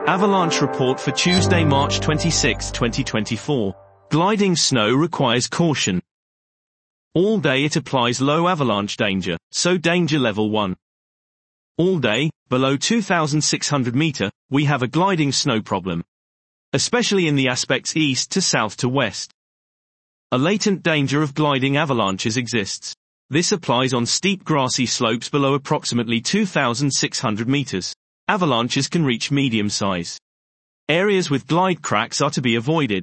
Avalanche report for Tuesday, March 26, 2024. Gliding snow requires caution. All day it applies low avalanche danger, so danger level 1. All day, below 2,600 meter, we have a gliding snow problem. Especially in the aspects east to south to west. A latent danger of gliding avalanches exists. This applies on steep grassy slopes below approximately 2,600 meters. Avalanches can reach medium size. Areas with glide cracks are to be avoided.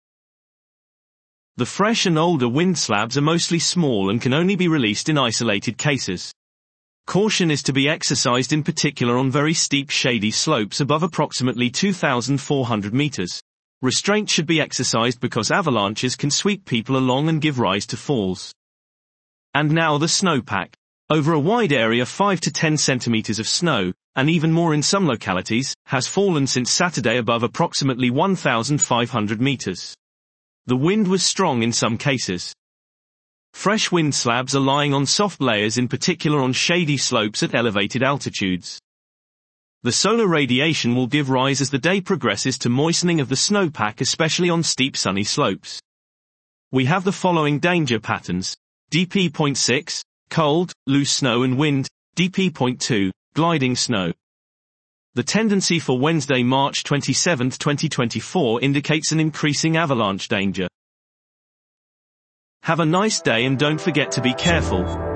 The fresh and older wind slabs are mostly small and can only be released in isolated cases. Caution is to be exercised in particular on very steep shady slopes above approximately 2,400 meters. Restraint should be exercised because avalanches can sweep people along and give rise to falls. And now the snowpack. Over a wide area 5 to 10 centimeters of snow, and even more in some localities, has fallen since Saturday above approximately 1,500 meters. The wind was strong in some cases. Fresh wind slabs are lying on soft layers, in particular on shady slopes at elevated altitudes. The solar radiation will give rise as the day progresses to moistening of the snowpack, especially on steep sunny slopes. We have the following danger patterns. DP.6, cold, loose snow and wind. DP.2, gliding snow. The tendency for Wednesday, March 27, 2024 indicates an increasing avalanche danger. Have a nice day and don't forget to be careful.